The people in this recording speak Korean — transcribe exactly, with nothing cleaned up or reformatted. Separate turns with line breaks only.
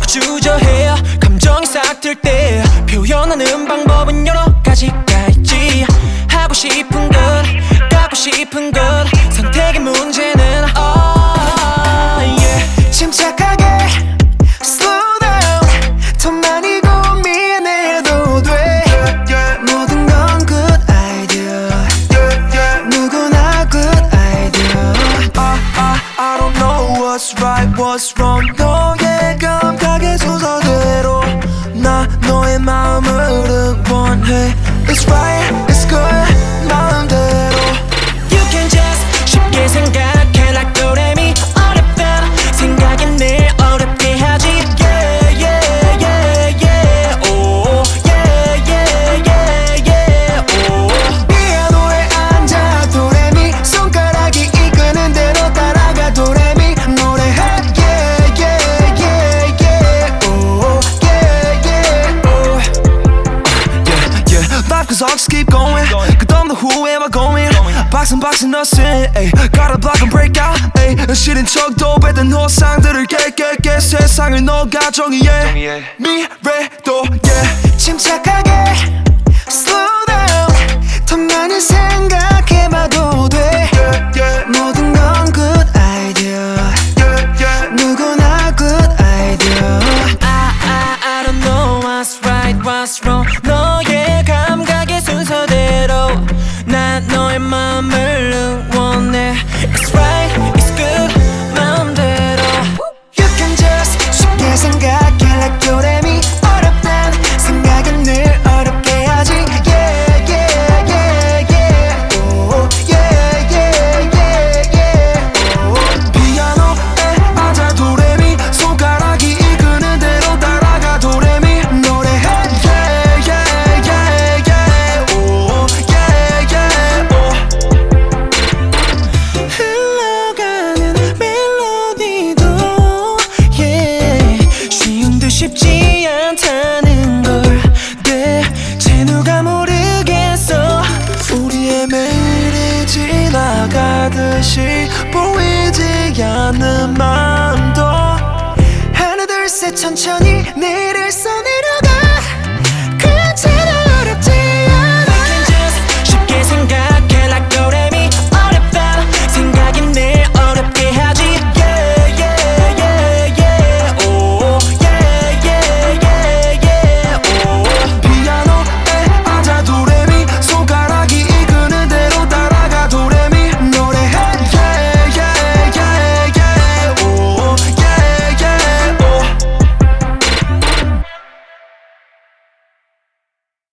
주저해 감정이 싹 들 때 표현하는 방법은 여러 가지가 있지. 하고 싶은 것, 갖고 싶은 것, 선택의 문제는 oh, yeah.
침착하게 slow down, 더 많이 고민해도 돼. 모든 건 good idea, 누구나 good idea. I, I, I don't know what's right, what's wrong. 너의 감각의 순서대로 나 너의 마음을 응원해. It's right, it's good, 마음대로.
You can just 쉽게 생각해 like 도레미. 어렵단 생각이 늘 어렵게 하지. Yeah, yeah, yeah, yeah. Oh, yeah, yeah, yeah, yeah. Oh.
피아노에 앉아 도레미, 손가락이 이끄는 대로 따라가 도레미. 노래해 yeah, yeah, yeah, yeah. Oh, yeah, yeah, oh. Yeah, yeah. Life goes on, just keep going. 끝없는 후회와 고민. 박슨 박슨 너스 gotta block and break out. 싫은 척도 뱉은 호상들을 깨깨깨 세상을 너가 정의해. 미래도 yeah. 침착하게 slow down, 더 많이 생각해봐도 돼. 모든 건 good idea, 누구나 good idea.
I, I, I don't know what's right, what's wrong. 너의 감각의 순서대로 난 너의 마음을 응원해. It's right, it's good, 마음대로.
You can just 쉽게 생각해 like 도레미. 어렵단 생각은 늘 어렵게 하지. Yeah, yeah, yeah, yeah. Oh, yeah, yeah, yeah, yeah. Oh. 피아노에 앉아 도레미, 손가락이 이끄는 대로 따라가 도레미. 노래해 yeah, yeah, yeah, yeah. Oh, yeah, yeah, oh.
흘러가는 멜로디도 yeah. 쉬운 듯 쉽지 않다는 걸 대체 누가 모르겠어.
우리의 매일이 지나가듯이 보이지 않는 말.